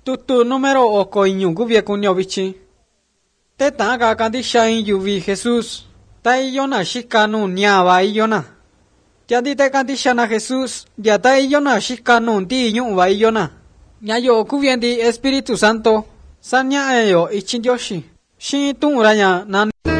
tutu número oko iñu gubie kunio bichi. Te taga kandisha in yuvi Jesús. Ta iyona shikanu niaba iyona. Tiandi te kandisha na Jesús. Ya ta iyona shikanu di iñuwa iyona. Nyayo kubiendi Espíritu Santo. Sanya eyo ichin Yoshi. Shin tung raya na